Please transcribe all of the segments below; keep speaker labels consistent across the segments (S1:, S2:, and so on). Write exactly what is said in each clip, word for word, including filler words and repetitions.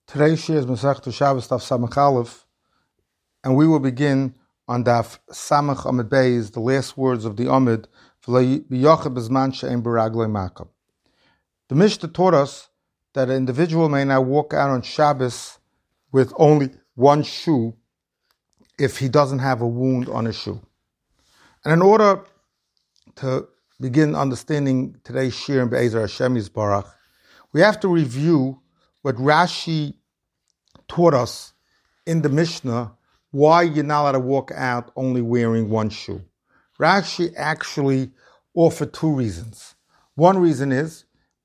S1: Today's shir is Masechta Shabbos Daf Samach Aleph, and we will begin on Daf Samach Amid Beis, the last words of the Amid, V'yochad b'zman she'en b'raglei makam. The Mishnah taught us that an individual may now walk out on Shabbos with only one shoe if he doesn't have a wound on his shoe. And in order to begin understanding today's shir in Be'ezer Hashem Yisbarach, we have to review what Rashi taught us in the Mishnah, why you're not allowed to walk out only wearing one shoe. Rashi actually offered two reasons. One reason is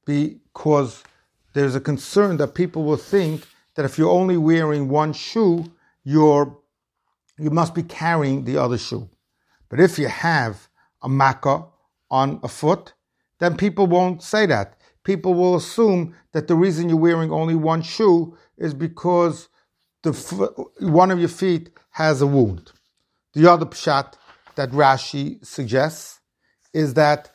S1: because there's a concern that people will think that if you're only wearing one shoe, you're you must be carrying the other shoe. But if you have a makkah on a foot, then people won't say that. People will assume that the reason you're wearing only one shoe is because the one of your feet has a wound. The other pshat that Rashi suggests is that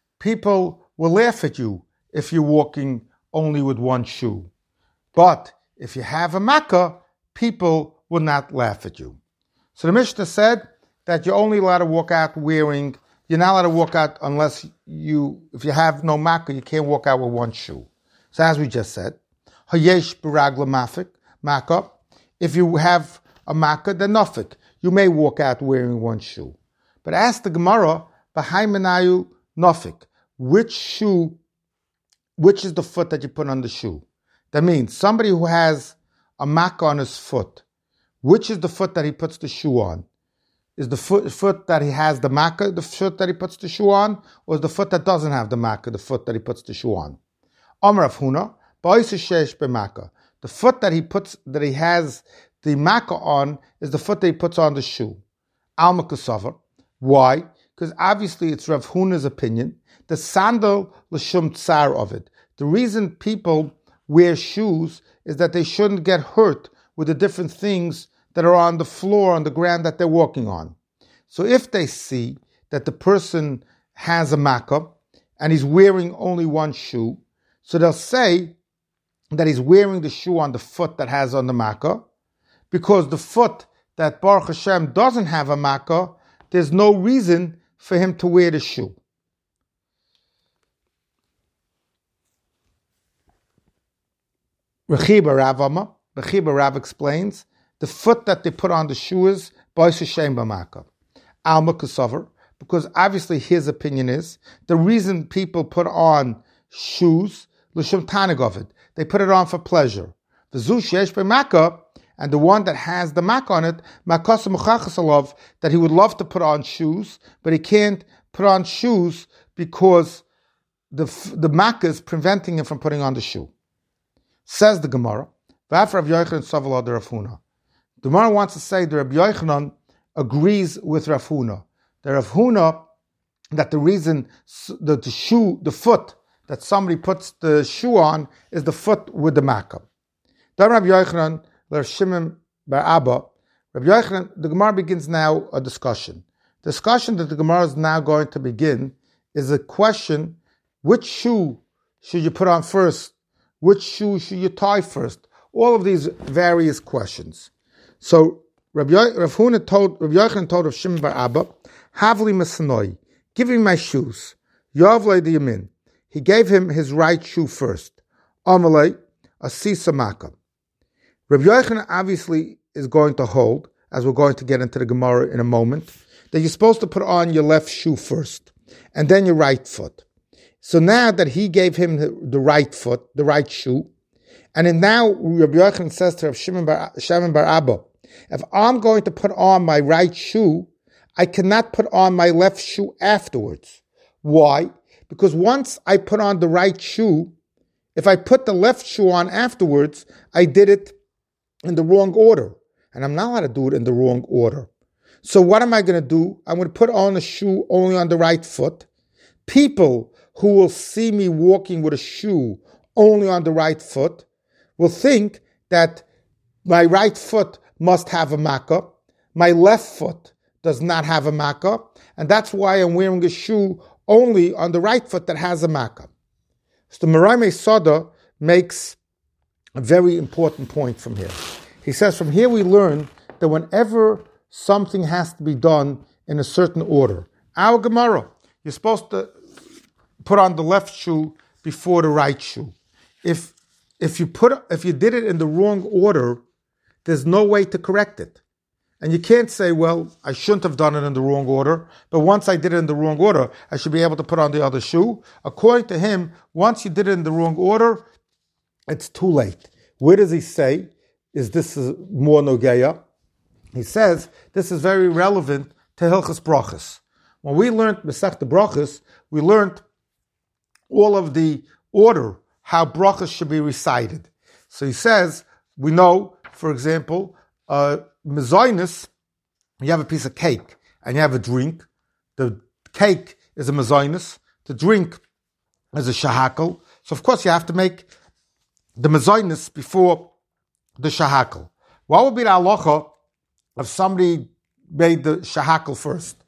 S1: people will laugh at you if you're walking only with one shoe. But if you have a makkah, people will not laugh at you. So the Mishnah said that you're only allowed to walk out wearing You're not allowed to walk out unless you, if you have no makkah, you can't walk out with one shoe. So as we just said, hayesh b'ragla mafik, makkah. If you have a makkah, then nafik. You may walk out wearing one shoe. But ask the Gemara, b'hai menayu nafik. Which shoe, which is the foot that you put on the shoe? That means somebody who has a makkah on his foot, which is the foot that he puts the shoe on? Is the foot, foot that he has the makkah, the foot that he puts the shoe on, or is the foot that doesn't have the makkah, the foot that he puts the shoe on? Amar Rav Huna, ba'iseshesh b'makkah. The foot that he puts, that he has the makkah on, is the foot that he puts on the shoe. Alma kasavar. Why? Because obviously it's Rav Huna's opinion. The sandal l'shum tsar of it. The reason people wear shoes is that they shouldn't get hurt with the different things that are on the floor, on the ground that they're walking on. So if they see that the person has a makkah and he's wearing only one shoe, so they'll say that he's wearing the shoe on the foot that has on the makkah, because the foot that Baruch Hashem doesn't have a makkah, there's no reason for him to wear the shoe. Rechiba Rav Amma, Rechiba Rav explains, the foot that they put on the shoe is Ba'is Shem B'Makkah. Alma Kasavar, because obviously his opinion is the reason people put on shoes, L'Shem Taneg of it, they put it on for pleasure. V'zu Shesh B'Makkah, and the one that has the makkah on it, Makkah Muchachas Alav, that he would love to put on shoes, but he can't put on shoes because the the makkah is preventing him from putting on the shoe. Says the Gemara, V'af Rav Yochanan Saval Ad Rav Huna. The Gemara wants to say that Rabbi Yochanan agrees with Rav Huna. The Rav Huna, that the reason that the shoe, the foot that somebody puts the shoe on is the foot with the makkah. Then Rabbi Yochanan, Rav Shimon bar Abba, Rabbi Yochanan, the Gemara begins now a discussion. The discussion that the Gemara is now going to begin is a question: which shoe should you put on first? Which shoe should you tie first? All of these various questions. So Rabbi Huna told Rabbi Yochanan told of Shimon bar Abba, Havli Masanoi, give me my shoes. Yavle the Yamin. He gave him his right shoe first. Amalei, Asisa Makkah. Rabbi Yochanan obviously is going to hold, as we're going to get into the Gemara in a moment, that you're supposed to put on your left shoe first, and then your right foot. So now that he gave him the, the right foot, the right shoe, and then now Rabbi Yochanan says to Rav Shimon bar, Shimon bar Abba, if I'm going to put on my right shoe, I cannot put on my left shoe afterwards. Why? Because once I put on the right shoe, if I put the left shoe on afterwards, I did it in the wrong order. And I'm not allowed to do it in the wrong order. So what am I going to do? I'm going to put on a shoe only on the right foot. People who will see me walking with a shoe only on the right foot will think that my right foot must have a makkah, my left foot does not have a makkah, and that's why I'm wearing a shoe only on the right foot that has a makkah. So the Meraimei Soda makes a very important point from here. He says, from here we learn that whenever something has to be done in a certain order, our Gemara, you're supposed to put on the left shoe before the right shoe. If if you put if you did it in the wrong order, there's no way to correct it. And you can't say, well, I shouldn't have done it in the wrong order, but once I did it in the wrong order, I should be able to put on the other shoe. According to him, once you did it in the wrong order, it's too late. Where does he say, is this more nogeya? He says, this is very relevant to Hilchas Brachas. When we learned Masechta Brachas, we learned all of the order, how Brachas should be recited. So he says, we know, for example, uh, Mezainis, you have a piece of cake and you have a drink. The cake is a Mezainis. The drink is a Shahakal. So of course you have to make the Mezainis before the Shahakal. What would be the halacha if somebody made the Shahakal first?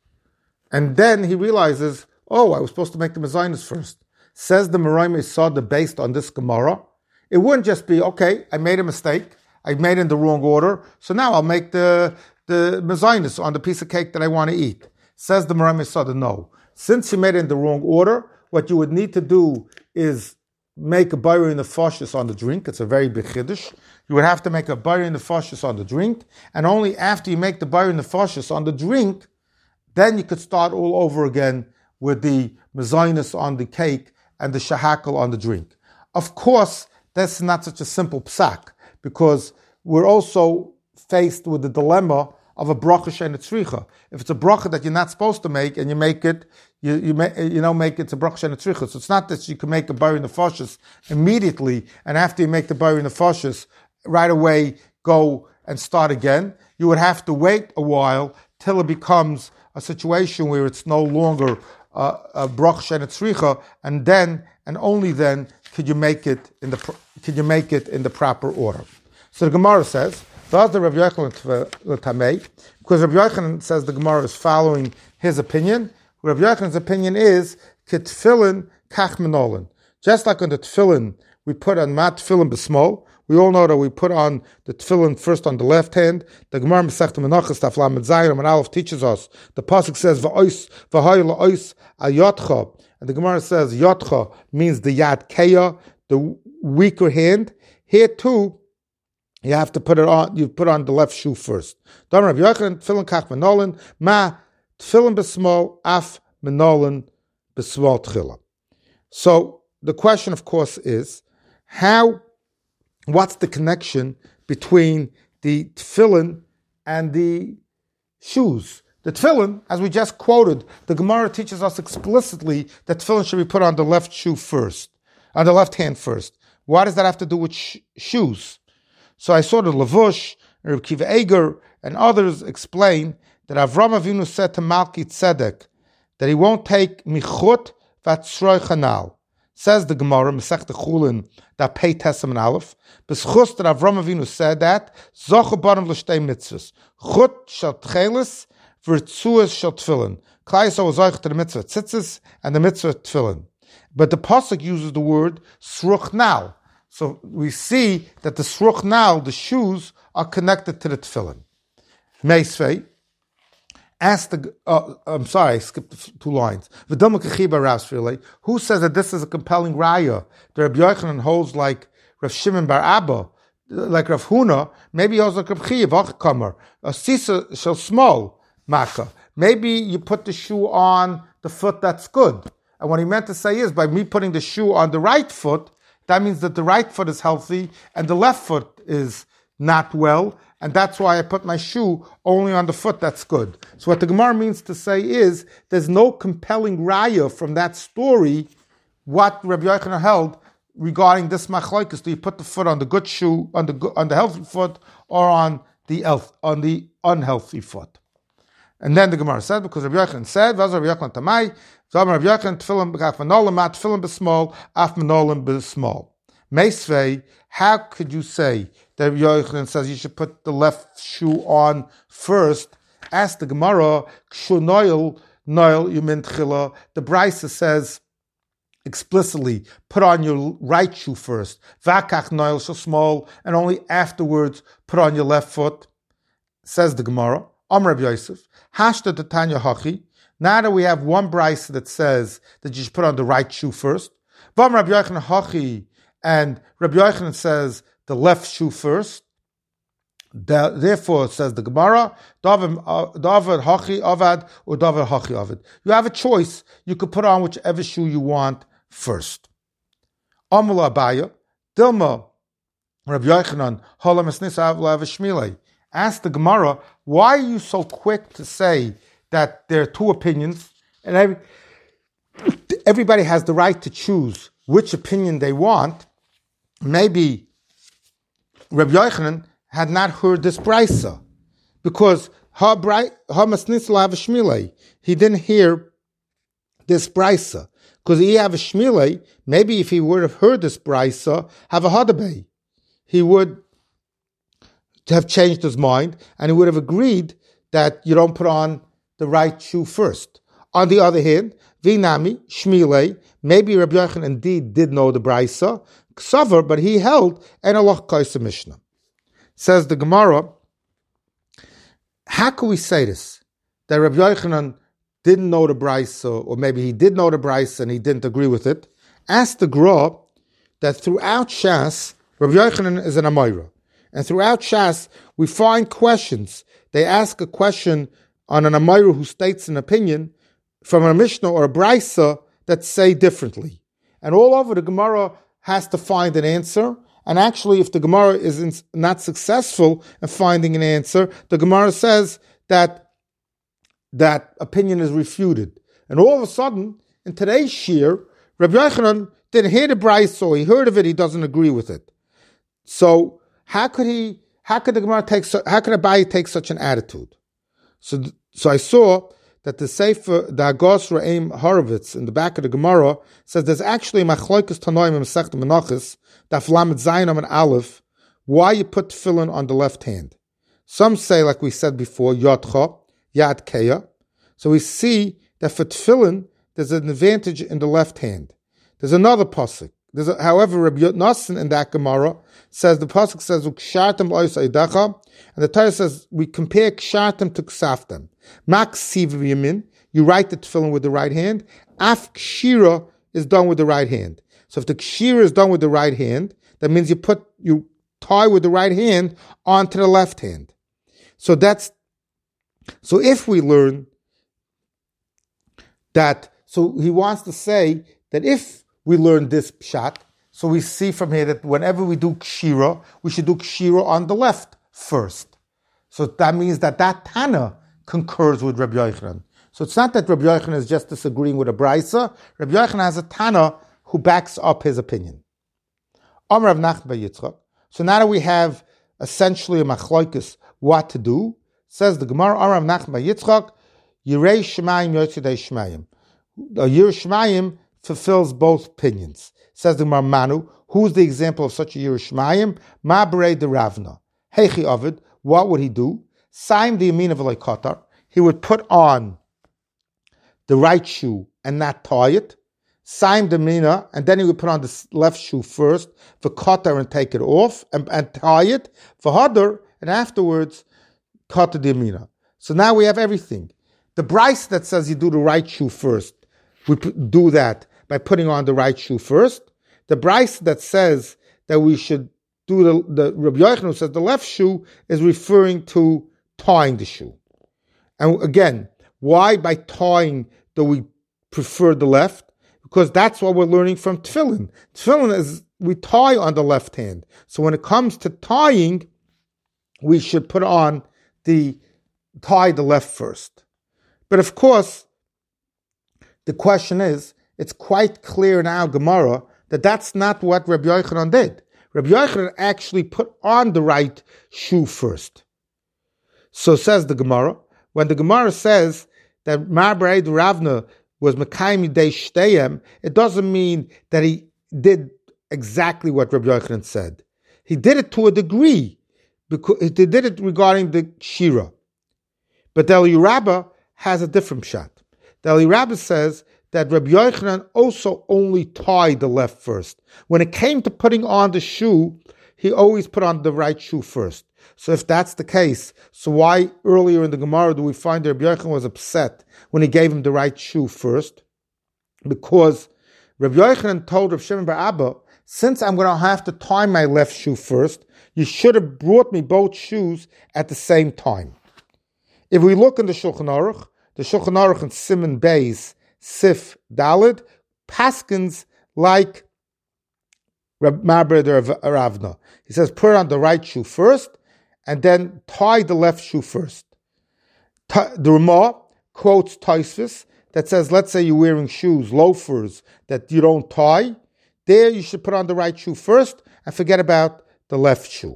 S1: And then he realizes, oh, I was supposed to make the Mezainis first. Says the Meraim Yisada based on this Gemara. It wouldn't just be, okay, I made a mistake. I made it in the wrong order, so now I'll make the the mezainis on the piece of cake that I want to eat. Says the Meraim Yisada, no. Since you made it in the wrong order, what you would need to do is make a bayir in the fashis on the drink. It's a very big chiddush. You would have to make a bayir in the fashis on the drink, and only after you make the bayir in the fashis on the drink, then you could start all over again with the mezainis on the cake and the shahakal on the drink. Of course, that's not such a simple psak, because we're also faced with the dilemma of a bracha she'eina tzricha. If it's a bracha that you're not supposed to make and you make it, you you, may, you know make it to bracha she'eina tzricha. So it's not that you can make a bayir nefashis immediately, and after you make the bayir nefashis, right away go and start again. You would have to wait a while till it becomes a situation where it's no longer uh, a bracha she'eina tzricha, and then and only then could you make it in the could you make it in the proper order. So the Gemara says, does the Rav Yochanan Tamei, because Rav Yochanan says the Gemara is following his opinion. Rav Yochanan's opinion is ketfilin kach menolin. Just like on the tefillin, we put on mat tefillin b'smol. We all know that we put on the tefillin first on the left hand. The Gemara Masechta Menachos Daf Lamed Zayin and Aleph teaches us. The pasuk says va'ois v'hay la'ois ayotcha, and the Gemara says yotcha means the yad keya, the weaker hand. Here too, you have to put it on. You put on the left shoe first. Damar Rav Yochanan tefillin kach menolin ma tefillin b'smol af menolin b'smol tchila. So the question, of course, is how. What's the connection between the tefillin and the shoes? The tefillin, as we just quoted, the Gemara teaches us explicitly that tefillin should be put on the left shoe first, on the left hand first. What does that have to do with sh- shoes? So I saw the Lavush, Reb Kiva Eger, and others explain that Avram Avinu said to Malki Tzedek that he won't take michut v'atzroi chanal. Says the Gemara, Masechta Chulin, that pay Testament Aleph. B'schus that Avram Avinu said that, Zocha barim l'shtei mitzvahs. Chut shel tchelis, v'rtzuas shel tefillin. Klai Yisrael was zoich to the mitzvah tzitzis and the mitzvah tefillin. But the pasuk uses the word sruchnal. So we see that the sruchnal, the shoes, are connected to the tefillin. Meisvei, ask the, uh, I'm sorry, I skipped two lines. Who says that this is a compelling raya? The Rabbi Yochanan holds like Rav Shimon bar Abba, like Rav Huna, maybe he holds like Rav Chiya Vachkamer, a sisa shel small maka. Maybe you put the shoe on the foot that's good. And what he meant to say is, by me putting the shoe on the right foot, that means that the right foot is healthy and the left foot is not well, and that's why I put my shoe only on the foot that's good. So what the Gemara means to say is, there's no compelling raya from that story, what Rabbi Yochanan held regarding this machlokes. Do you put the foot on the good shoe, on the on the healthy foot, or on the elf, on the unhealthy foot? And then the Gemara said, because Rabbi Yochanan said, "Vaz Rabbi Yochanan tamai, Rabbi Yochanan tefillin b'kaf menolim, mat tefillin b'small, af menolim b'small." Meisvei, how could you say that Rabbi Yochanan says you should put the left shoe on first? Ask the Gemara, Kshu noil, noil yumin tchila. The Brisa says explicitly put on your right shoe first, vakach noil so small, and only afterwards put on your left foot. Says the Gemara, Amar Rabbi Yosef, Hashta Tanya Hachi. Now that we have one brayso that says that you should put on the right shoe first, Vam Rabbi Yochanan Hachi, and Rabbi Yochanan says the left shoe first. Therefore, says the Gemara, David Hachi Avad or David Hachi Avad. You have a choice. You could put on whichever shoe you want first. Amula Abaya, Dilma, Rabbi Yochanan, Holam Esnisa Avla Avashmilei. Ask the Gemara, why are you so quick to say that there are two opinions, and every, everybody has the right to choose which opinion they want? Maybe Rabbi Yochanan had not heard this brayso, because he didn't hear this brayso. Because he have a shmilei, maybe if he would have heard this brayso, have a hadabei, he would have changed his mind, and he would have agreed that you don't put on the right shoe first. On the other hand, Vinami, Shmilei, maybe Rabbi Yochanan indeed did know the brayso, Ksavar, but he held an Allah Kaisa Mishnah. Says the Gemara, how can we say this? That Rabbi Yochanan didn't know the brayso, or maybe he did know the brayso and he didn't agree with it. Ask the Gra that throughout Shas, Rabbi Yochanan is an Amoira. And throughout Shas, we find questions. They ask a question on an Amoira who states an opinion from a Mishnah or a brayso that say differently. And all over the Gemara has to find an answer. And actually, if the Gemara is not successful in finding an answer, the Gemara says that that opinion is refuted. And all of a sudden, in today's shir, Rabbi Yochanan didn't hear the brayso, he heard of it, he doesn't agree with it. So how could he? How could the Gemara take? How could Abaye take such an attitude? So, so I saw that the Sefer, the Agos Ra'im Horovitz, in the back of the Gemara, says there's actually Machloikas Tanoim in Masechta Menachos, Daf Lamed Zayin and Aleph, why you put tefillin on the left hand. Some say, like we said before, Yodcha, Yad Keya. So we see that for tefillin, there's an advantage in the left hand. There's another pasuk. There's a, however, Rabbi Yotnasan in that Gemara says, the pasuk says, Ukshartem lois eidacha, and the Torah says, we compare kshartem to ksaftem. Mak siv yamin, you write the tefillin with the right hand. Af kshira is done with the right hand. So if the kshira is done with the right hand, that means you put, you tie with the right hand onto the left hand. So that's, so if we learn that, so he wants to say that if we learn this pshat, so we see from here that whenever we do kshira, we should do kshira on the left first. So that means that that Tana concurs with Rabbi Yochanan. So it's not that Rabbi Yochanan is just disagreeing with a brayso. Rabbi Yochanan has a Tana who backs up his opinion. Amar Rav Nachman bar Yitzchak. So now that we have essentially a machlokes what to do, says the Gemara, Amar Rav Nachman bar Yitzchak, Yirei Shemayim Yotzidei Shemayim. The Yirei Shemayim fulfills both opinions. Says the Gemara, Manu, who's the example of such a Yirei Shemayim? Ma Berei de Ravna. Heichi Ovid, what would he do? Saim the Yamin of Kotar. He would put on the right shoe and not tie it. Saim the Mina, and then he would put on the left shoe first, for Kotar, and take it off, and, and tie it, for Hadar, and afterwards, Kotar the Mina. So now we have everything. The brayso that says you do the right shoe first, we do that by putting on the right shoe first. The brayso that says that we should do the, the Rabbi Yochanan says the left shoe is referring to tying the shoe. And again, why by tying do we prefer the left? Because that's what we're learning from tefillin. Tefillin is, we tie on the left hand. So when it comes to tying, we should put on the, tie the left first. But of course, the question is, it's quite clear now, Gemara, that that's not what Rabbi Yochanan did. Rabbi Yochanan actually put on the right shoe first. So says the Gemara, when the Gemara says that Ma Berei de Ravna was Mekayim Yidei Shteyem, it doesn't mean that he did exactly what Rabbi Yochanan said. He did it to a degree, because he did it regarding the Shira. But the Eli Rabbah has a different shot. The Eli Rabbah says that Rabbi Yochanan also only tied the left first. When it came to putting on the shoe, he always put on the right shoe first. So if that's the case, so why earlier in the Gemara do we find that Rabbi Yochanan was upset when he gave him the right shoe first? Because Rabbi Yochanan told Rav Shimon bar Abba, since I'm going to have to tie my left shoe first, you should have brought me both shoes at the same time. If we look in the Shulchan Aruch, the Shulchan Aruch in Siman Beis, Sif Dalid, paskins like Rab Ma'aber of Ravna. He says, put on the right shoe first, and then tie the left shoe first. The Ramah quotes Tosfos that says, let's say you're wearing shoes, loafers, that you don't tie. There you should put on the right shoe first and forget about the left shoe.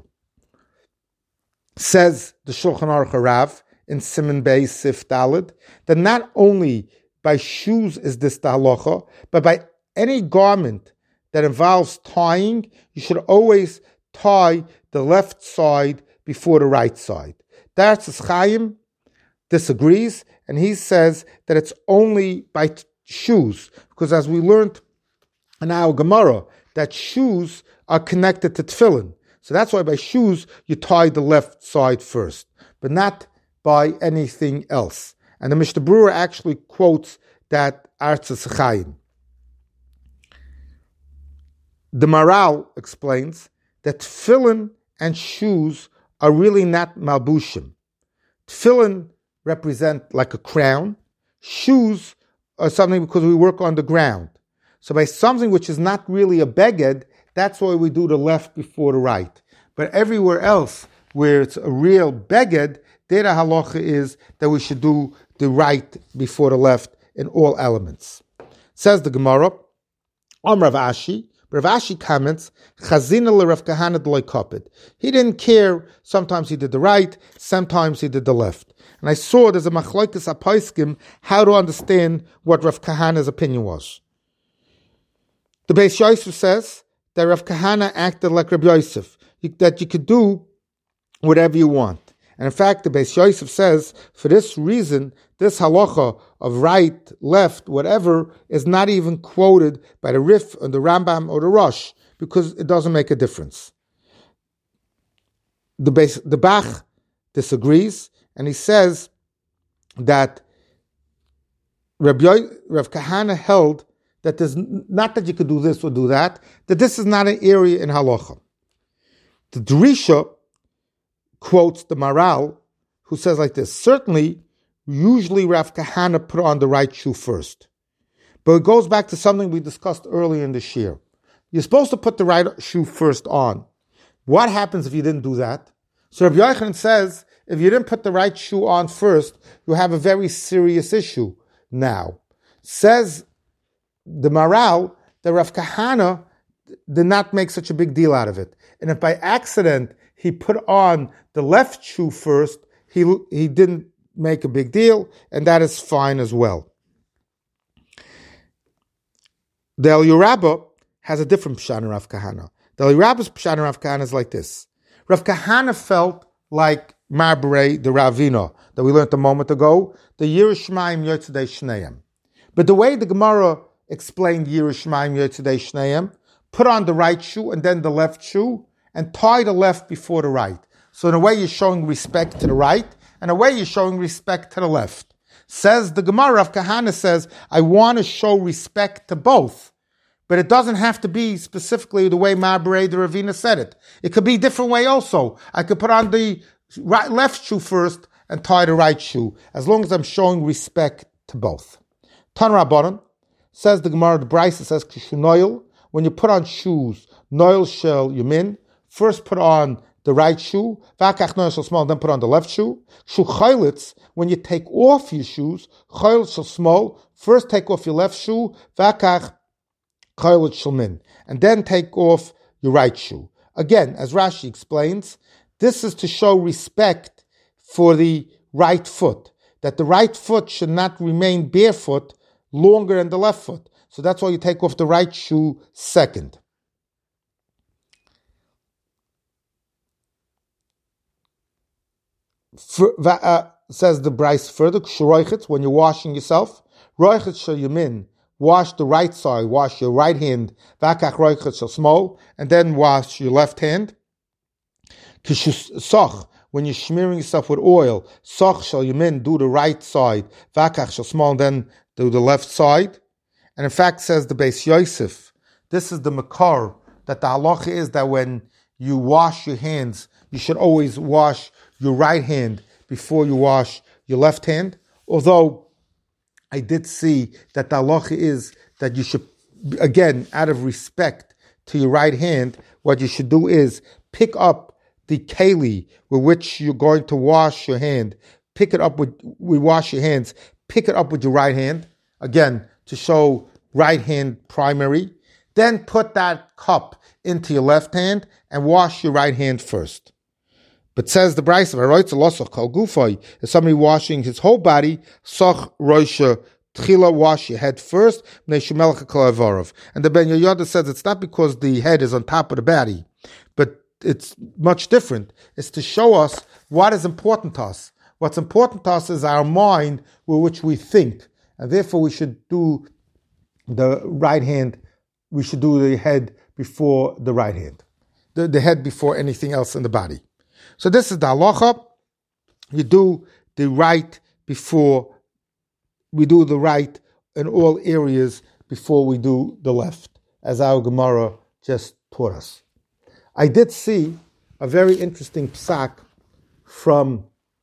S1: Says the Shulchan Aruch Rav in Siman Beis Sif Dalid that not only by shoes is this the halacha, but by any garment that involves tying, you should always tie the left side before the right side. Dartzis Chaim disagrees, and he says that it's only by t- shoes, because as we learned in our Gemara, that shoes are connected to tefillin. So that's why by shoes you tie the left side first, but not by anything else. And the Mishnah Berurah actually quotes that Artzis Chaim. The Maral explains that tefillin and shoes are really not malbushim. Tefillin represent like a crown. Shoes are something because we work on the ground. So by something which is not really a beged, that's why we do the left before the right. But everywhere else where it's a real beged, there the halacha is that we should do the right before the left in all elements. Says the Gemara, Om Rav Ashi, Rav Ashi comments, Chazina le Rav Kahana d'loi koped. He didn't care. Sometimes he did the right, sometimes he did the left. And I saw there's a machlokes apaiskim how to understand what Rav Kahana's opinion was. The Beis Yosef says that Rav Kahana acted like Rabbi Yosef, that you could do whatever you want. And in fact, the Beis Yosef says, for this reason, this halacha of right, left, whatever, is not even quoted by the Rif or the Rambam or the Rosh, because it doesn't make a difference. The, Beis, the Bach disagrees, and he says that Rabbi, Rav Kahana held that there's not that you could do this or do that, that this is not an area in halacha. The Drisha quotes the Maral, who says like this, certainly, usually Rav Kahana put on the right shoe first. But it goes back to something we discussed earlier in the shir. You're supposed to put the right shoe first on. What happens if you didn't do that? So Rabbi Yochanan says, if you didn't put the right shoe on first, you have a very serious issue now. Says the Maral that Rav Kahana did not make such a big deal out of it. And if by accident he put on the left shoe first, he he didn't make a big deal, and that is fine as well. The Eliyahu Rabbah has a different pshat in Rav Kahana. The Eliyahu Rabbah's pshat in Rav Kahana is like this. Rav Kahana felt like Marbrei, the Ravina, that we learned a moment ago, the Yerushalayim Yotzedei Shneim. But the way the Gemara explained Yerushalayim Yotzedei Shneim, put on the right shoe and then the left shoe, and tie the left before the right. So in a way you're showing respect to the right, and in a way you're showing respect to the left. Says the Gemara of Kahana says, I want to show respect to both. But it doesn't have to be specifically the way Ma'aberei the Ravina said it. It could be a different way also. I could put on the right, left shoe first and tie the right shoe, as long as I'm showing respect to both. Tan Rabbanan says the Gemara, the Brisa says, Kishunoil, when you put on shoes, Noil Shel Yumin, first put on the right shoe, Vakach Noil Shel Small, then put on the left shoe. Shu Chaylitz, when you take off your shoes, Chayl Shel Small, first take off your left shoe, Vakach Chayl Shel Min, and then take off your right shoe. Again, as Rashi explains, this is to show respect for the right foot, that the right foot should not remain barefoot longer than the left foot. So that's why you take off the right shoe second. For, uh, says the Bryce further, when you're washing yourself, roichet shel yamin, wash the right side, wash your right hand, vakach roichet shel smol, and then wash your left hand. Kishusoch, when you're smearing yourself with oil, soch shel yamin, do the right side, vakach shel smol, and then do the left side. And in fact, says the Beis Yosef, this is the makar, that the halacha is that when you wash your hands, you should always wash your right hand before you wash your left hand. Although I did see that the halacha is that you should, again, out of respect to your right hand, what you should do is pick up the keli with which you're going to wash your hand. Pick it up with, we wash your hands, pick it up with your right hand, again, to show right hand primary. Then put that cup into your left hand and wash your right hand first. But says the Brisa, if somebody washing his whole body, soch roisha tchila, wash your head first, and the Ben Yehoyada says it's not because the head is on top of the body, but it's much different. It's to show us what is important to us. What's important to us is our mind with which we think, and therefore we should do the right hand, we should do the head before the right hand, the, the head before anything else in the body. So this is the halacha. You do the right before, we do the right in all areas before we do the left, as our Gemara just taught us. I did see a very interesting psak from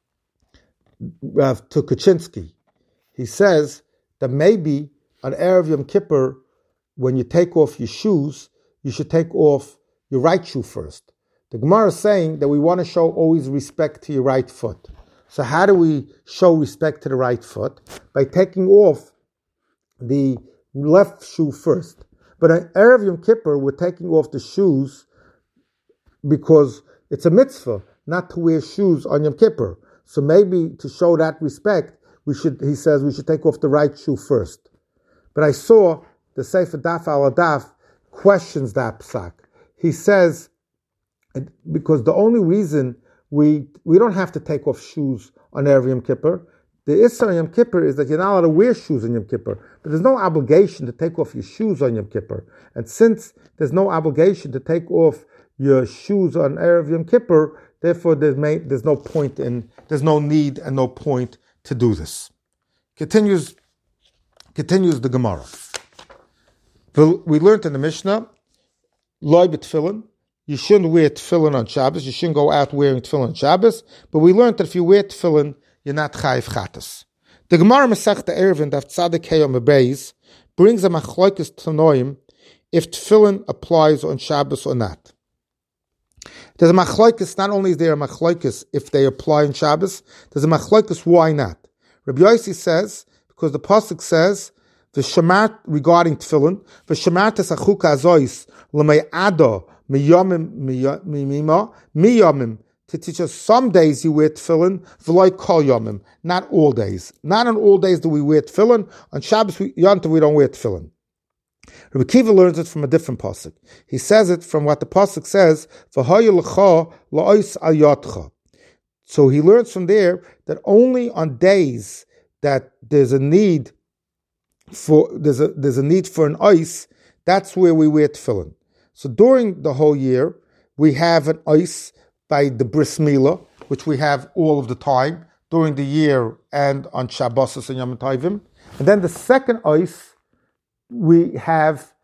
S1: Rav Tukachinsky. He says that maybe on Erev Yom Kippur, when you take off your shoes, you should take off your right shoe first. The Gemara is saying that we want to show always respect to your right foot. So how do we show respect to the right foot? By taking off the left shoe first. But on Erev Yom Kippur, we're taking off the shoes because it's a mitzvah not to wear shoes on Yom Kippur. So maybe to show that respect, we should, he says, we should take off the right shoe first. But I saw the Sefer Daf al Daf questions that psak. He says, because the only reason we we don't have to take off shoes on Erev Yom Kippur, the Issur on Yom Kippur is that you're not allowed to wear shoes on Yom Kippur, but there's no obligation to take off your shoes on Yom Kippur. And since there's no obligation to take off your shoes on Erev Yom Kippur, therefore there's, may, there's no point in, there's no need and no point to do this. Continues, continues the Gemara. We learned in the Mishnah, loy b'tefillin, you shouldn't wear tefillin on Shabbos, you shouldn't go out wearing tefillin on Shabbos, but we learned that if you wear tefillin, you're not chayiv chatas. The Gemara Masechta Eruvin Daf Tzaddik Heyom Beis brings a machlokes tanoim if tefillin applies on Shabbos or not. There's a machlokes, not only is there a machlokes if they apply on Shabbos, there's a machlokes why not. Rabbi Yossi says, because the pasuk says, the shemat regarding tefillin, the shemat achuka azois l'mei'ado miyamim miyama miyamim, to teach us some days you wear tefillin, v'loy kol yamim, not all days. Not on all days do we wear tefillin. On Shabbos, we, Yom Tov, we don't wear tefillin. Rabbi Kiva learns it from a different pasuk. He says it from what the pasuk says, v'hoyu l'cha la'ois al yotcha. So he learns from there that only on days that there's a need for there's a there's a need for an ice, that's where we wear tefillin. So during the whole year, we have an ice by the bris milah, which we have all of the time during the year and on Shabbos and Yom Tovim. And then the second ice we have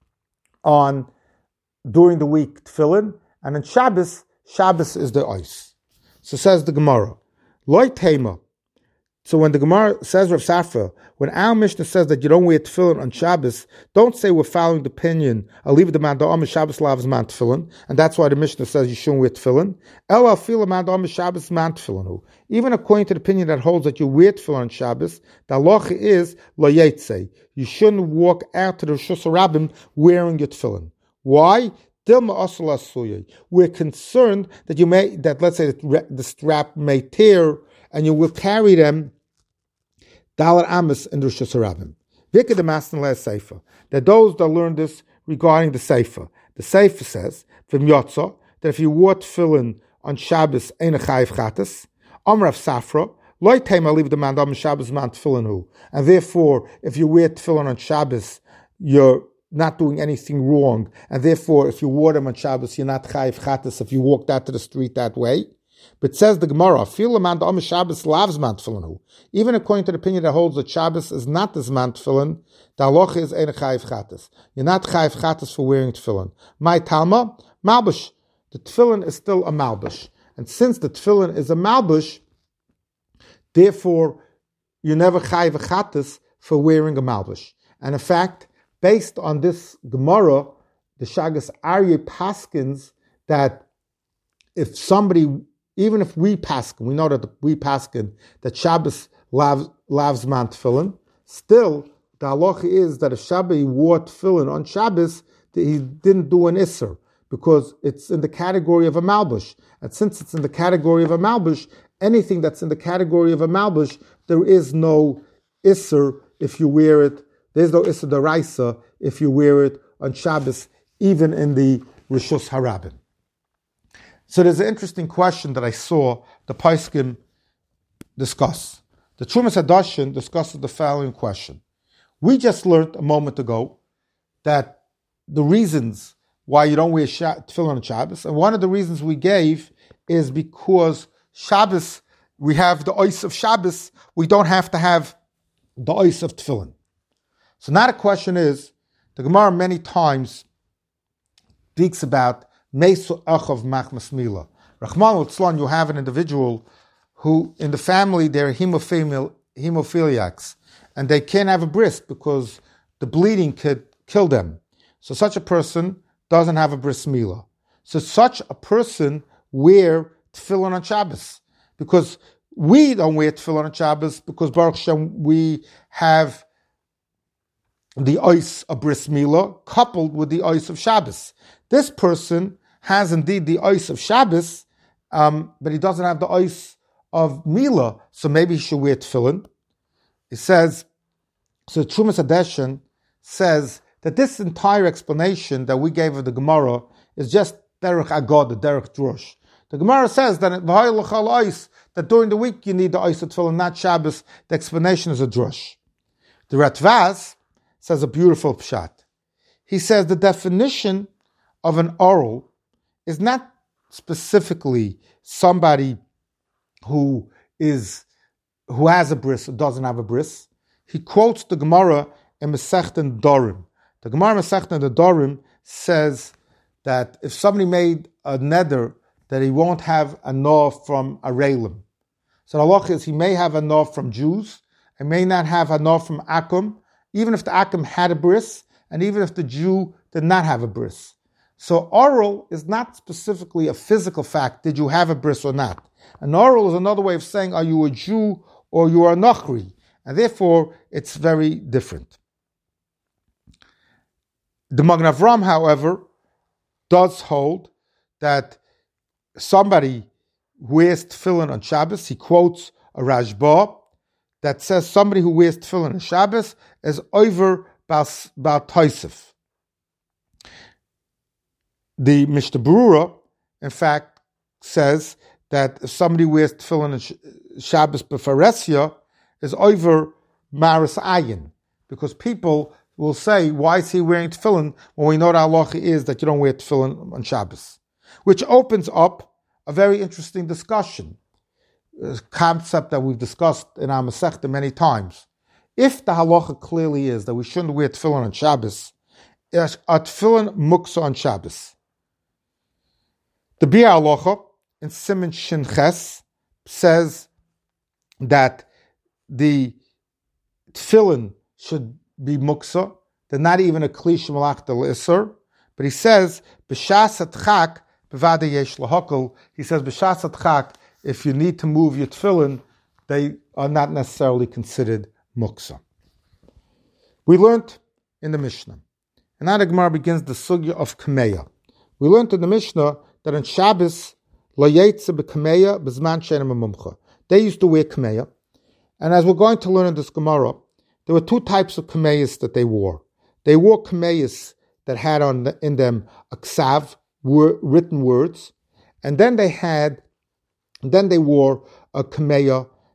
S1: on during the week tefillin, and on Shabbos, Shabbos is the ice. So says the Gemara, loy tema. So when the Gemara says, Rav Safra, when our Mishnah says that you don't wear tefillin on Shabbos, don't say we're following the opinion, I'll leave the man da'am Shabbos lavs man tefillin, and that's why the Mishnah says you shouldn't wear tefillin. El al fila man da'am Shabbos man tefillin. Even according to the opinion that holds that you wear tefillin on Shabbos, the halacha is lo yetze. You shouldn't walk out to the Rosh Hashanah wearing your tefillin. Why? We're concerned that you may, that let's say that the strap may tear, and you will carry them dalar amis in the Rosh Hashanah. Vika the Master last Sefer. That those that learn this regarding the Sefer. The Sefer says from Yotza that if you wore tefillin on Shabbos, ein a chayiv chatas. Amar Rav Safra Loi tema leave the man on Shabbos man tefillin hu. And therefore, if you wear tefillin on Shabbos, you're not doing anything wrong. And therefore, if you wore them on Shabbos, you're not chayiv chatas if you walked out to the street that way. But says the Gemara, feel the man on Shabbos loves man tefillin hu. Even according to the opinion that holds that Shabbos is not as man tefillin, the halacha is ein chayiv chatas. You're not chayiv chatas for wearing tefillin. My talma, malbush. The tefillin is still a malbush. And since the tefillin is a malbush, therefore, you never chayiv chatas for wearing a malbush. And in fact, based on this Gemara, the Shagas Aryeh paskins that if somebody, even if we paskin, we know that we paskin that Shabbos lavs, lavs man tefillin, still the halacha is that if Shabbos wore tefillin on Shabbos, he didn't do an isser because it's in the category of a malbush. And since it's in the category of a malbush, anything that's in the category of a malbush, there is no isser if you wear it. There's no isser deraisa if you wear it on Shabbos, even in the Rishus Harabin. So there's an interesting question that I saw the Paiskim discuss. The Trumas Hadashin discusses the following question. We just learned a moment ago that the reasons why you don't wear tefillin on Shabbos, and one of the reasons we gave is because Shabbos, we have the ois of Shabbos, we don't have to have the ois of tefillin. So now the question is, the Gemara many times speaks about Meisu Achav Machmas Mila. Rahman Litzlan, you have an individual who, in the family, they're hemophil- hemophiliacs, and they can't have a bris because the bleeding could kill them. So such a person doesn't have a bris mila. So such a person wear tefillin on Shabbos, because we don't wear tefillin on Shabbos because Baruch Hashem we have the ois of bris mila coupled with the ois of Shabbos. This person has indeed the ois of Shabbos, um, but he doesn't have the ois of mila, so maybe he should wear tefillin. It says, so Trumas Hadashin says that this entire explanation that we gave of the Gemara is just derech agod, the derech drush. The Gemara says that that during the week you need the ois of tefillin, not Shabbos. The explanation is a drush. The Ratvaz says a beautiful pshat. He says the definition of an oral is not specifically somebody who is who has a bris or doesn't have a bris. He quotes the Gemara in Masechta Dorim. The Gemara Masechta Dorim says that if somebody made a neder that he won't have a nor from a reilim. So the halach is he may have a nor from Jews, and may not have a nor from Akum, even if the Akum had a bris, and even if the Jew did not have a bris. So oral is not specifically a physical fact, did you have a bris or not? An oral is another way of saying, are you a Jew or you are a Nachri? And therefore, it's very different. The Magen Avram, however, does hold that somebody who wears tefillin on Shabbos, he quotes a Rashba that says somebody who wears tefillin on Shabbos is over Baal Tosef. The Mishnah Berurah, in fact, says that if somebody wears tefillin on Shabbos b'faresya is over Maris Ayin, because people will say, why is he wearing tefillin when we know the halacha is that you don't wear tefillin on Shabbos? Which opens up a very interesting discussion, a concept that we've discussed in our Masechta many times. If the halacha clearly is that we shouldn't wear tefillin on Shabbos, are tefillin muksa on Shabbos? The Biur Halacha in Siman Shin Ches says that the tefillin should be muksa. They're not even a kli shemalach del iser. But he says, b'shas atchak b'vada yesh lahakol. He says, b'shas atchak, if you need to move your tefillin, they are not necessarily considered muksa. We learned in the Mishnah, and now the Gemara begins the sugya of kameya. We learned in the Mishnah that on Shabbos, lo yetze b'kameya b'zman she'ein mumcha. They used to wear kameya. And as we're going to learn in this Gemara, there were two types of kameyas that they wore. They wore kameyas that had on the, in them a ksav, wor, written words, and then they had, then they wore a kameya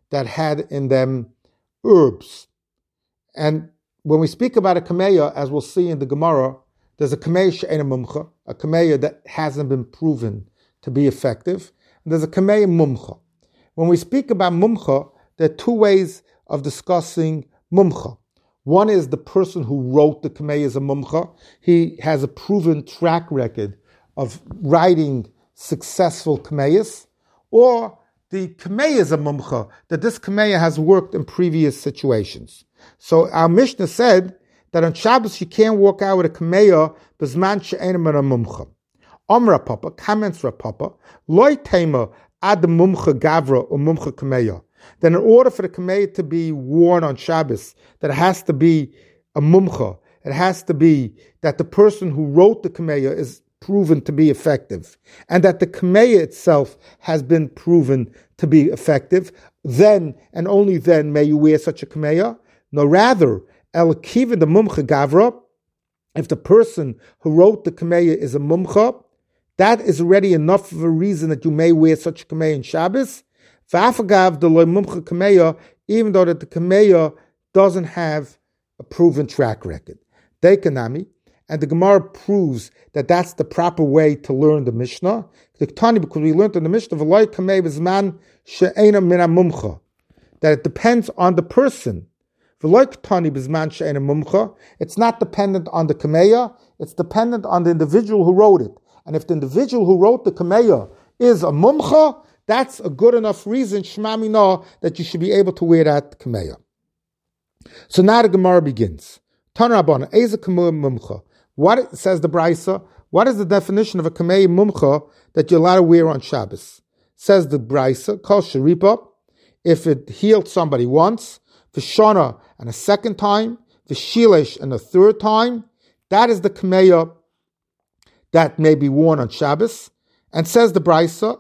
S1: that had in them herbs. And when we speak about a kameya, as we'll see in the Gemara, there's a kameya she'ena mumcha, a kameya that hasn't been proven to be effective. And there's a kameya mumcha. When we speak about mumcha, there are two ways of discussing mumcha. One is the person who wrote the kameya is a mumcha. He has a proven track record of writing successful kameyas, or the kameya is a mumcha, that this kameya has worked in previous situations. So our Mishnah said that on Shabbos you can't walk out with a kameya b'zman she'ein min a mumcha. Amra Papa, comments Rav Papa, loy tema ad mumcha gavra or mumcha kameya. Then in order for the kameya to be worn on Shabbos, that it has to be a mumcha. It has to be that the person who wrote the kameya is proven to be effective, and that the kameya itself has been proven to be effective. Then and only then may you wear such a kameya. No, rather, el kivin the mumcha gavra. If the person who wrote the kameya is a mumcha, that is already enough of a reason that you may wear such a kameya in Shabbos. V'afagav the loy mumcha kameya, even though that the kameya doesn't have a proven track record. Dekanami, and the Gemara proves that that's the proper way to learn the Mishnah. Because we learned in the Mishnah v'loy kameya b'zman she'ena min mumcha, that it depends on the person. V'loy ktani b'zman she'ena mumcha. It's not dependent on the kameya. It's dependent on the individual who wrote it. And if the individual who wrote the kameya is a mumcha, that's a good enough reason, Shema Mina, that you should be able to wear that kameya. So now the Gemara begins. Tana Rabbana, Eza kameya mumcha. What says the Brisa? What is the definition of a kameya mumcha that you're allowed to wear on Shabbos? Says the Brisa, Kol Sharipa, if it healed somebody once, V'shana and a second time, V'shilesh and a third time, that is the kameya that may be worn on Shabbos. And says the Brisa,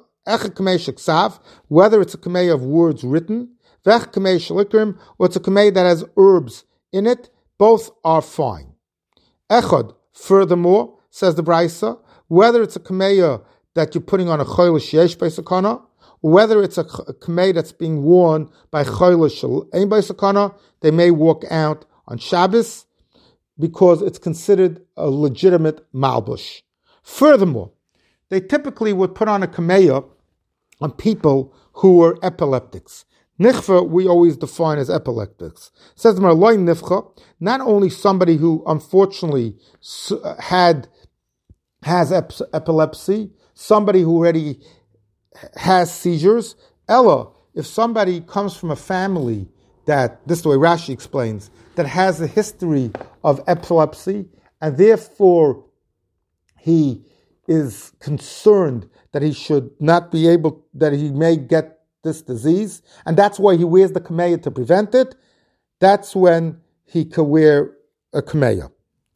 S1: whether it's a kameya of words written, or it's a kameya that has herbs in it, both are fine. Echad, furthermore, says the Brisa, whether it's a kameya that you're putting on a choyle sheyesh b'sakana, or whether it's a kameya that's being worn by choyle she'ein b'sakana, they may walk out on Shabbos because it's considered a legitimate malbush. Furthermore, they typically would put on a kameya on people who were epileptics. Nichva, we always define as epileptics. It says the Marloy Nifcha, not only somebody who unfortunately had has ep- epilepsy, somebody who already has seizures. Ella, if somebody comes from a family that, this is the way Rashi explains, that has a history of epilepsy, and therefore he is concerned that he should not be able, that he may get this disease, and that's why he wears the kameya to prevent it, that's when he could wear a kameya.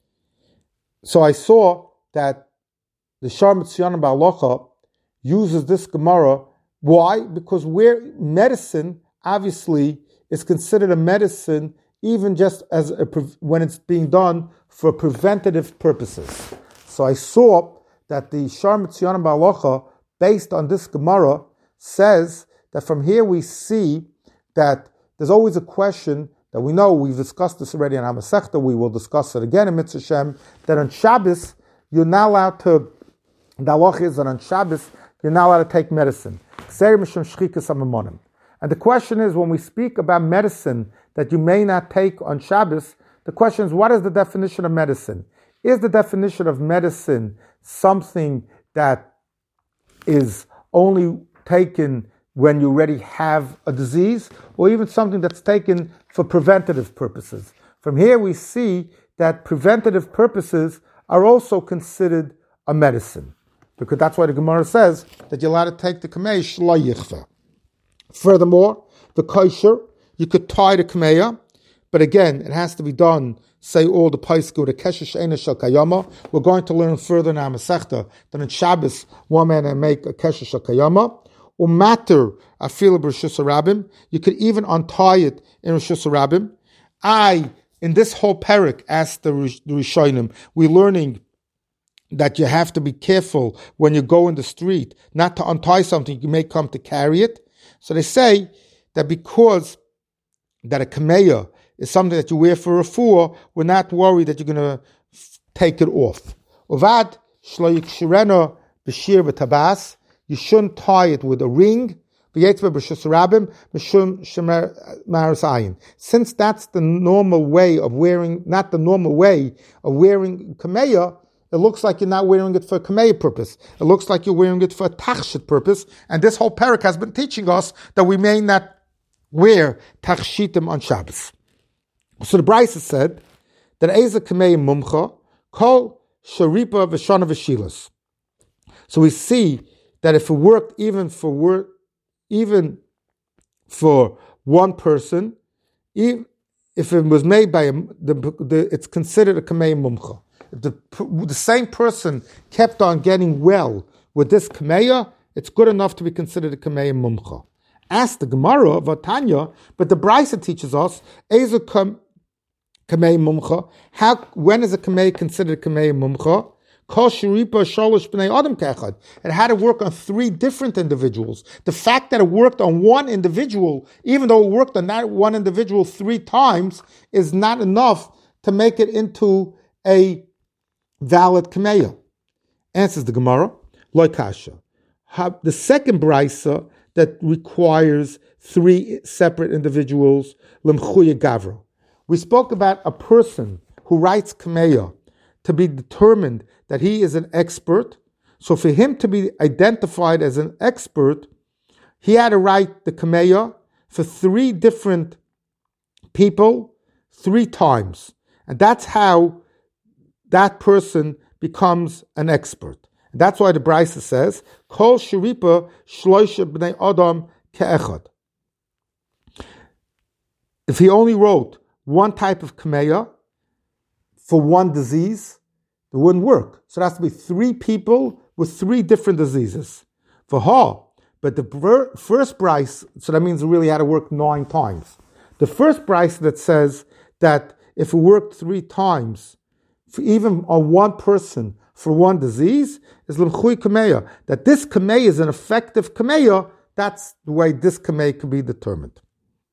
S1: So I saw that the Shar Mitzion Ba'alocha uses this Gemara. Why? Because where medicine, obviously, is considered a medicine even just as a, when it's being done for preventative purposes. So I saw that the Shar Mitzion Ba'alocha, based on this Gemara, says that from here we see that there's always a question that we know, we've discussed this already in HaMasechta, we will discuss it again in Mitzvah Shem, that on Shabbos, you're not allowed to, the halacha is that on Shabbos, you're not allowed to take medicine. And the question is, when we speak about medicine that you may not take on Shabbos, the question is, what is the definition of medicine? Is the definition of medicine something that is only taken when you already have a disease, or even something that's taken for preventative purposes? From here we see that preventative purposes are also considered a medicine, because that's why the Gemara says that you're allowed to take the kameya shlo yichva. Furthermore, the kosher, you could tie the kameya, but again, it has to be done, say all the paisku, the keshesh she'ena shel kayama. We're going to learn further in our Masechta that on Shabbos, one man can make a keshesh shel kayama. Or matter afil b'reshus harabim. You could even untie it in reshus harabim. I, in this whole parak, asked the Rishonim, we're learning that you have to be careful when you go in the street, not to untie something, you may come to carry it. So they say that because that a kameya is something that you wear for a refuah, we're not worried that you're going to take it off. Uvad shlo yikshirena b'shir v'tabas. You shouldn't tie it with a ring. Since that's the normal way of wearing, not the normal way of wearing kameya, it looks like you're not wearing it for a kameya purpose. It looks like you're wearing it for a tachshit purpose. And this whole parak has been teaching us that we may not wear tachshitim on Shabbos. So the Brisa said that Eza kameya mumcha kol sharipa v'shana v'shilas. So we see that if it worked even for work, even for one person, even if it was made by a, the, the, it's considered a kamei mumcha. If the, the same person kept on getting well with this kameya, it's good enough to be considered a kamei mumcha. Ask the Gemara, Vatanya, but the Brisa teaches us, Ezu kamei mumcha, how, when is a kamei considered a kamei mumcha? It had to work on three different individuals. The fact that it worked on one individual, even though it worked on that one individual three times, is not enough to make it into a valid kameya. Answers the Gemara, Loikasha. The second brisa that requires three separate individuals, Lemchuya Gavra. We spoke about a person who writes kameya to be determined that he is an expert. So for him to be identified as an expert, he had to write the kameya for three different people, three times. And that's how that person becomes an expert. And that's why the Brisa says, Kol shiripa shloisha b'nei adam ke'echad. If he only wrote one type of kameya for one disease, it wouldn't work. So it has to be three people with three different diseases. For ha, but the ver- first price, so that means it really had to work nine times. The first price that says that if it worked three times, for even on one person for one disease, is l'mchui kameya. That this kameya is an effective kameya, that's the way this kameya can be determined.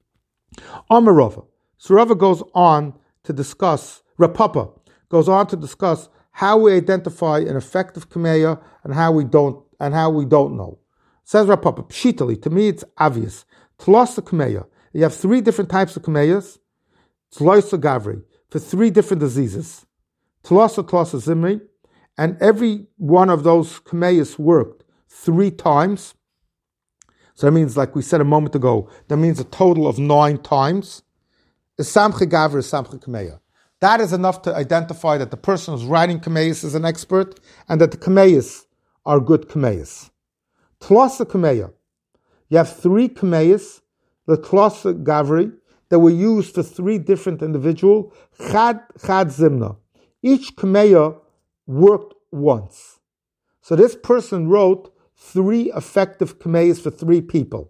S1: Amar Rava. So Rava goes on to discuss, Rapapa goes on to discuss how we identify an effective kameya and how we don't and how we don't know. Says Rapapa, Pshitali, to me it's obvious. Tlosa kameya. You have three different types of kameyas. Tlosa gavri, for three different diseases. Tlosa tlosa zimri, and every one of those kameyas worked three times. So that means, like we said a moment ago, that means a total of nine times. Is samche gavri, is samche kameya. That is enough to identify that the person who's writing kameyas is an expert and that the kameyas are good kameyas. Tlasa kameya. You have three kameyas, the tlasa gavri, that were used for three different individuals. Chad, chad zimna. Each kameya worked once. So this person wrote three effective kameyas for three people.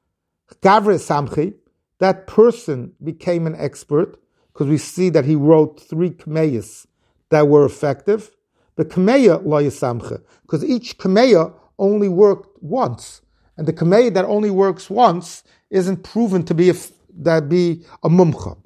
S1: Gavri samchi, that person became an expert, because we see that he wrote three kameyas that were effective. The kameya lo yasamche, because each kameya only worked once, and the kameya that only works once isn't proven to be a, that be a mumcha.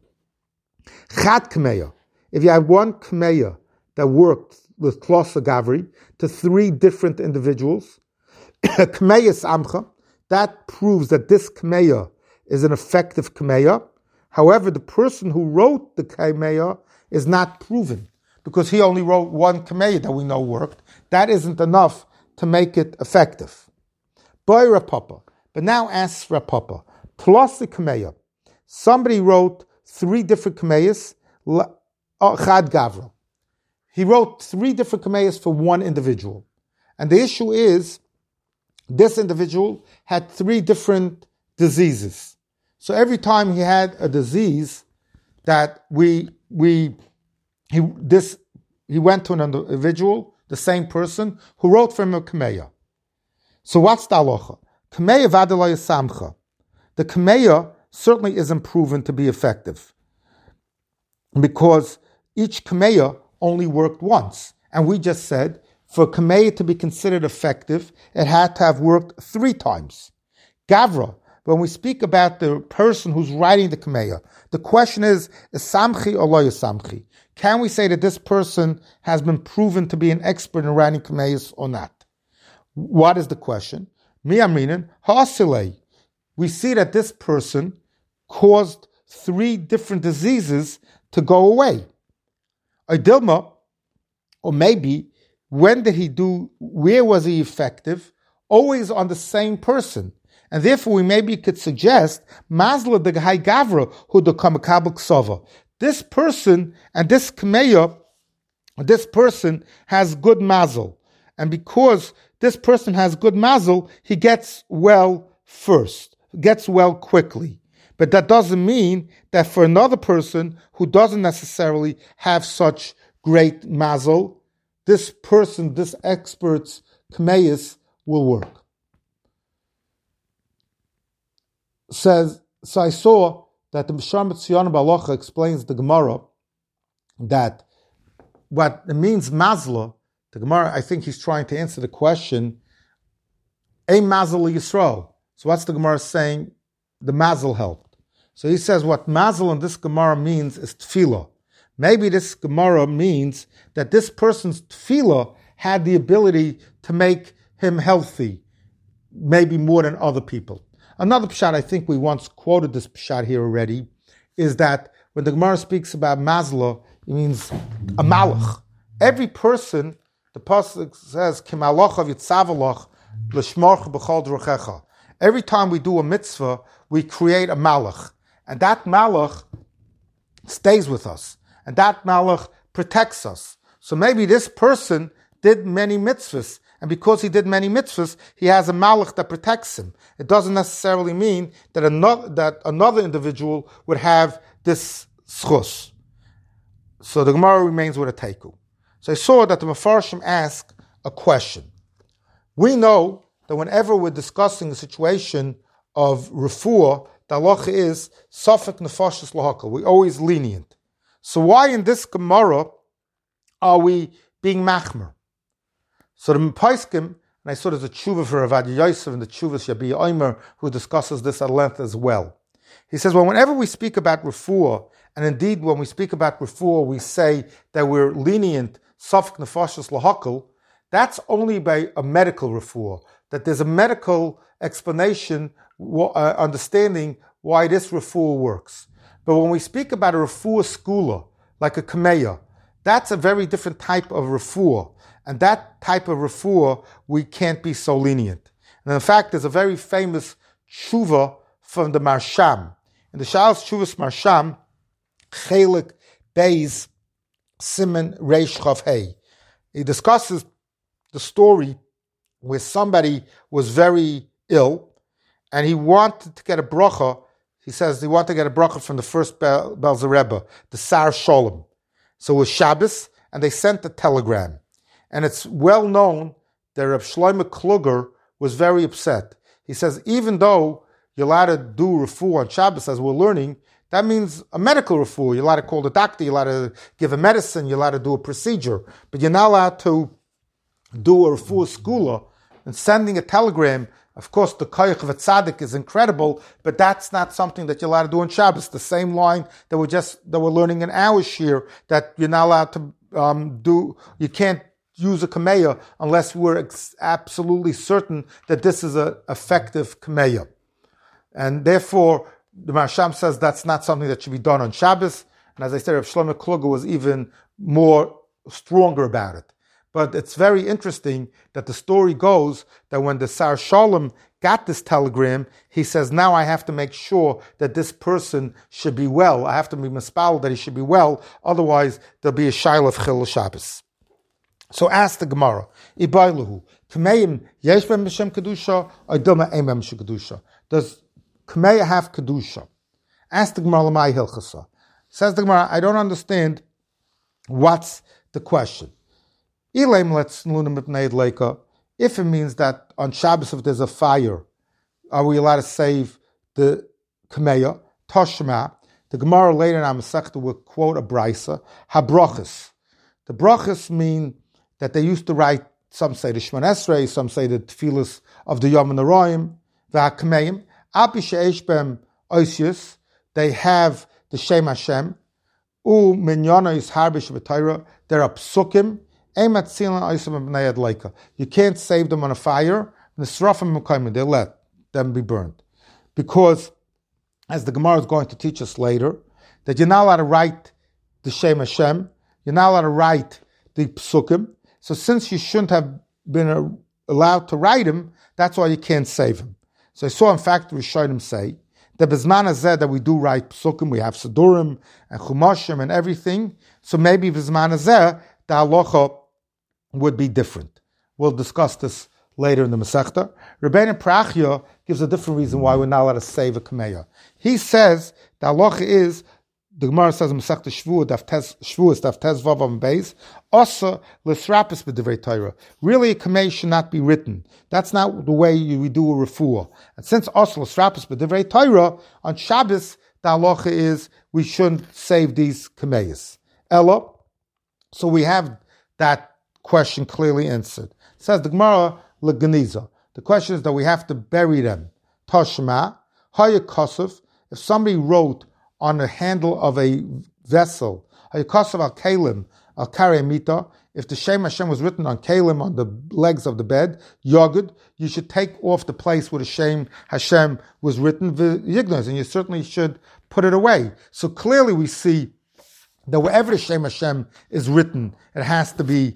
S1: Chad kameya, if you have one kameya that worked with klosa gavri to three different individuals, kameya samcha, that proves that this kameya is an effective kameya. However, the person who wrote the kameya is not proven, because he only wrote one kameya that we know worked. That isn't enough to make it effective. Boy Rapapa. But now asks Rapapa, plus the kameya. Somebody wrote three different kameyas, chad gavra. He wrote three different kameyas for one individual. And the issue is, this individual had three different diseases. So every time he had a disease that we we he this he went to an individual, the same person, who wrote for him a kameya. So what's the halacha? Kameya vadalaya samcha. The kameya certainly isn't proven to be effective, because each kameya only worked once, and we just said for kameya to be considered effective, it had to have worked three times. Gavra, when we speak about the person who's writing the Kameya, the question is, is Samchi or Lo Samchi? Can we say that this person has been proven to be an expert in writing Kameyas or not? What is the question? Mi Amrinin, Ha'asilei. We see that this person caused three different diseases to go away. Dilma, or maybe, when did he do, where was he effective? Always on the same person. And therefore we maybe could suggest, Mazla de Gai Gavra, who the Kamakabal Ksova. This person and this Kameya, this person has good mazel. And because this person has good mazel, he gets well first, gets well quickly. But that doesn't mean that for another person who doesn't necessarily have such great mazel, this person, this expert's Kameyas will work. Says, so I saw that the Mishar Mitzion Balacha explains the Gemara that what it means mazla, the Gemara, I think he's trying to answer the question, a mazel Yisrael. So what's the Gemara saying? The mazel helped. So he says what mazel in this Gemara means is tefillah. Maybe this Gemara means that this person's tefillah had the ability to make him healthy, maybe more than other people. Another pshat, I think we once quoted this pshat here already, is that when the Gemara speaks about mazla, it means a malach. Every person, the pasuk says, "Ki malachav yitzavalach l'shmorcha b'chol d'rochecha." Every time we do a mitzvah, we create a malach, and that malach stays with us, and that malach protects us. So maybe this person did many mitzvahs, and because he did many mitzvahs, he has a malach that protects him. It doesn't necessarily mean that another, that another individual would have this schus. So the Gemara remains with a teiku. So I saw that the Mefarshim ask a question. We know that whenever we're discussing a situation of refuah, the halacha is safek nefashos lahakal. We're always lenient. So why in this Gemara are we being machmer? So the Mepaiskim, and I saw there's a tshuva for Rav Yosef and the tshuva Shabi Omer, who discusses this at length as well. He says, well, whenever we speak about refuah, and indeed when we speak about refuah, we say that we're lenient, safek nefashos lahakal, that's only by a medical refuah, that there's a medical explanation, uh, understanding why this refuah works. But when we speak about a refuah skula, like a kameya, that's a very different type of refuah. And that type of refuah, we can't be so lenient. And in fact, there's a very famous tshuva from the Marsham. In the Shalos Tshuvas Marsham, Chelik Beis Simen Reish Chav Hei. He discusses the story where somebody was very ill, and he wanted to get a bracha. He says he wanted to get a bracha from the first Bel- Belzer Rebbe, the Sar Sholem. So it was Shabbos, and they sent a telegram. And it's well known that Reb Shlomo Kluger was very upset. He says, even though you're allowed to do refuah on Shabbos, as we're learning, that means a medical refuah. You're allowed to call the doctor, you're allowed to give a medicine, you're allowed to do a procedure. But you're not allowed to do a refuah skula. And sending a telegram, of course, the koyach of a tzaddik is incredible, but that's not something that you're allowed to do on Shabbos. The same line that we're just that we're learning in our shir, that you're not allowed to um, do. You can't use a kameya unless we're ex- absolutely certain that this is an effective kameya. And therefore, the Marsham says that's not something that should be done on Shabbos. And as I said, Rav Shlomo Kluger was even more stronger about it. But it's very interesting that the story goes that when the Sar Sholem got this telegram, he says, now I have to make sure that this person should be well. I have to be mispal that he should be well. Otherwise, there'll be a shaila of Chil Shabbos. So ask the Gemara, Ibailuhu, Kmeim yesh b'hem b'shem kedusha, or dilma ein b'hem b'shem kedusha? Does Kmeya have kedusha? Ask the Gemara l'mai hilchasa. Says the Gemara, I don't understand what's the question. If it means that on Shabbos, if there's a fire, are we allowed to save the Kameya? Toshma. The Gemara later in Amasechta will quote a brisa, Habrachas. The brachas mean that they used to write, some say the Shemon Esrei, some say the Tefillas of the Yom Noraim, the HaKameyim, Api she'esh bem oisius, they have the Shem Hashem. U minyana is harbish v'tayra. There are psukim. Emat tzilan oisim b'nei adleika. You can't save them on a fire. Nisrafim mukayim. They let them be burned, because, as the Gemara is going to teach us later, that you're not allowed to write the Shem Hashem. You're not allowed to write the psukim. So since you shouldn't have been allowed to write him, that's why you can't save him. So I saw, in fact, Rishonim say the Bizman Hazeh that we do write psukim, we have Sidurim and Chumashim and everything. So maybe Bizman Hazeh, the halacha would be different. We'll discuss this later in the Masechta. Rabbeinu Prachya gives a different reason why we're not allowed to save a kameya. He says the halacha is, the Gemara says in Masechta Shvuah, Daf Tes Shvuah, Daf Tes Vav Am Beis, Osa l'srapis b'divrei Torah. Really, a kameya should not be written. That's not the way you, we do a refuah. And since Osa l'srapis b'divrei Torah, on Shabbos the halacha is we shouldn't save these kameyas. Ella, so we have that question clearly answered. It says the Gemara l'ganiza. The question is that we have to bury them. Tashma haya kosov. If somebody wrote on the handle of a vessel, Hayakasav al kalim al karei mita, if the Shem Hashem was written on kalim, on the legs of the bed, yogud, you should take off the place where the Shem Hashem was written, v'yignos, and you certainly should put it away. So clearly we see that wherever the Shem Hashem is written, it has to be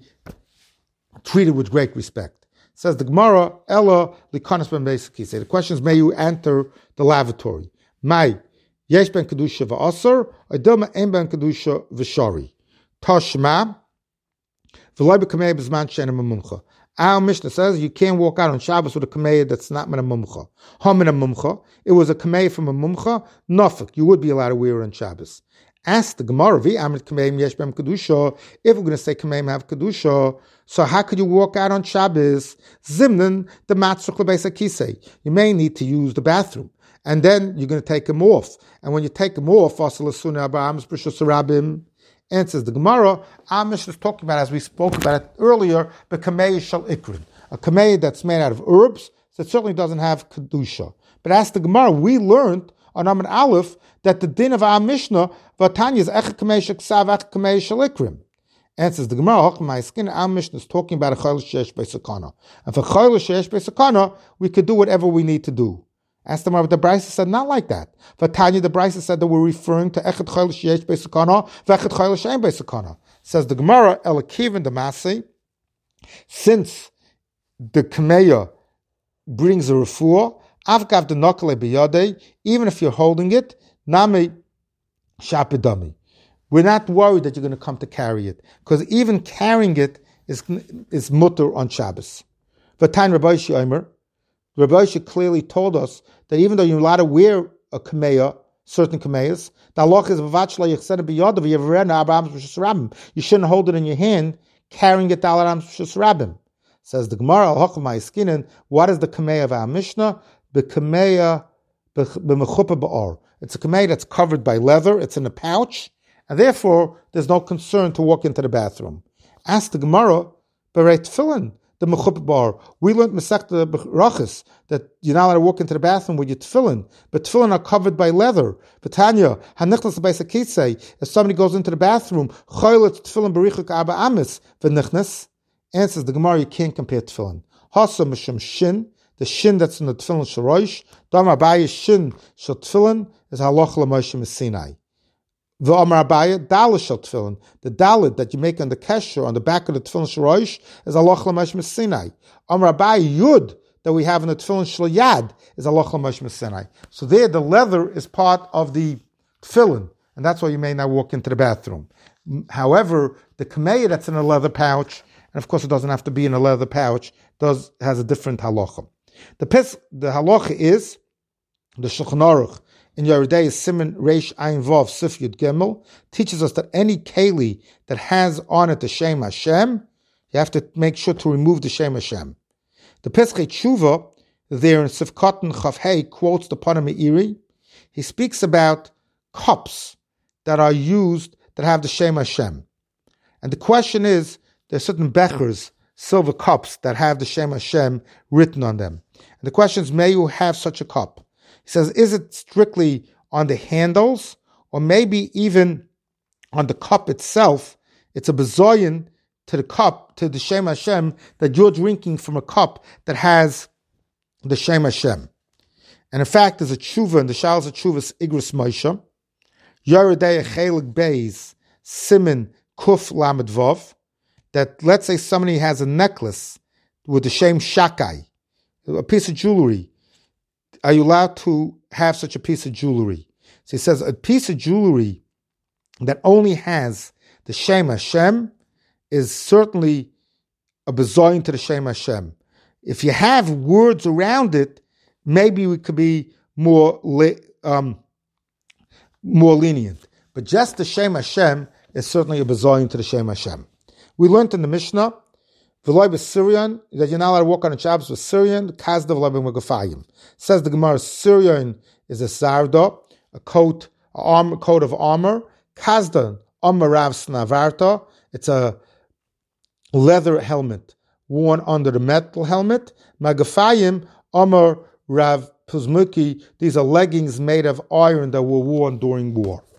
S1: treated with great respect. It says the Gemara, Ella likonas ben beisiki. The question is, may you enter the lavatory? May yesh ben kedusha v'asar, adilma ein ben kedusha v'shari. Tashma v'loi b'kamei b'zman she'ena memumcha. Our Mishnah says you can't walk out on Shabbos with a kamei that's not min mumcha. Ha min mumcha. It was a kamei from a mumcha. Nafik. You would be allowed to wear it on Shabbos. Ask the Gemara, v'amrit kameim yesh b'em kedusha. If we're going to say kameim have kedusha, so how could you walk out on Shabbos? Zimnan the matzuk lebeis hakisei. You may need to use the bathroom, and then you're going to take them off. And when you take them off, asalasuna abraham's precious rabim. Answers the Gemara. Our Mishnah is talking about, as we spoke about it earlier, the kamei shal ikrin, a kamei that's made out of herbs. So it certainly doesn't have kedusha. But as the Gemara, we learned on Amud Aleph that the din of our Mishnah, Vatanya is ech kamei sheksav, ech kamei shal ikrim. Answers the Gemara, my skin, our Mishnah is talking about a chayil sheyesh beisakana. And for chayil sheyesh beisakana, we could do whatever we need to do. Asked the Gemara, but the Brisa said not like that. Vatanya, the Brisa said that we're referring to echet chayil sheyesh beisakana, v'echet chayil she'ein beisakana. Says the Gemara, Elakiv the Masi, since the kameya brings a refuah, avgav the nokale biyadei, even if you're holding it, nami shapidami. We're not worried that you're going to come to carry it, because even carrying it is is mutter on Shabbos. V'tain Rabbi Shi Omer, Rabbi Shi clearly told us that even though you're allowed to wear a kameya, certain kameyas, the halach is v'vachla yichsed biyadav yevren abraham b'shus rabim. You shouldn't hold it in your hand, carrying it al abraham b'shus rabim. Says the Gemara, al hacham ha'искinin, what is the kameya of our Mishnah? The kameya b'mechupa ba'or. It's a kameya that's covered by leather. It's in a pouch, and therefore there's no concern to walk into the bathroom. Ask the Gemara, b'rei tefillin, the mechupa ba'or. We learned Masechta Berachos that you're not allowed to walk into the bathroom with your tefillin, but tefillin are covered by leather. V'tanya, hanichnas b'eis hakisei. If somebody goes into the bathroom, choylet tefillin b'richuk arba amis v'nichnas. Answers the Gemara, you can't compare tefillin. Hasa mishum shin, the shin that's in the tefillin shorosh. Damar Abaye shin shel tefillin is halach l'Moshe Sinai. The Amar Abaye dalit shel tefillin, the dalit that you make on the kesher on the back of the tefillin shorosh is halach l'Moshe Sinai. Amar Abaye yud that we have in the tefillin shel yad is halach l'Moshe Sinai. So there, the leather is part of the tefillin, and that's why you may not walk into the bathroom. However, the kameya that's in a leather pouch, and of course it doesn't have to be in a leather pouch, does has a different halacha. The pes, the halacha is the Shulchan Aruch in Yeridei Siman Reish Ayin Vav Sif Yud Gimel teaches us that any keli that has on it the Shem Hashem, you have to make sure to remove the Shem Hashem. The Pesachei Tshuva there in Sif Katan Chav Hei quotes the Pana Meiri. He speaks about cups that are used that have the Shem Hashem, and the question is, there are certain bechers, silver cups, that have the Shem Hashem written on them. And the question is, may you have such a cup? He says, is it strictly on the handles, or maybe even on the cup itself? It's a bezoyin to the cup, to the Shem Hashem, that you're drinking from a cup that has the Shem Hashem. And in fact, there's a tshuva in the Shalos Tshuvas Igros Moshe, Yeridei Chelik Beis, Simin Kuf Lamed Vav, that let's say somebody has a necklace with the Shem Shakai, a piece of jewelry. Are you allowed to have such a piece of jewelry? So he says a piece of jewelry that only has the Shem Hashem is certainly a bezoyin to the Shem Hashem. If you have words around it, maybe we could be more um, more lenient. But just the Shem Hashem is certainly a bezoyin to the Shem Hashem. We learned in the Mishnah, V'loi b'Syrian, that you're not allowed to walk on the Shabbos with Syrian, Kazda v'loi b'Megafayim. Says the Gemara, Syrian is a sarda, a coat, a armor, coat of armor. Kazda, Amarav Snavarta, it's a leather helmet worn under the metal helmet. Magafayim, Amar Rav Puzmuki, these are leggings made of iron that were worn during war.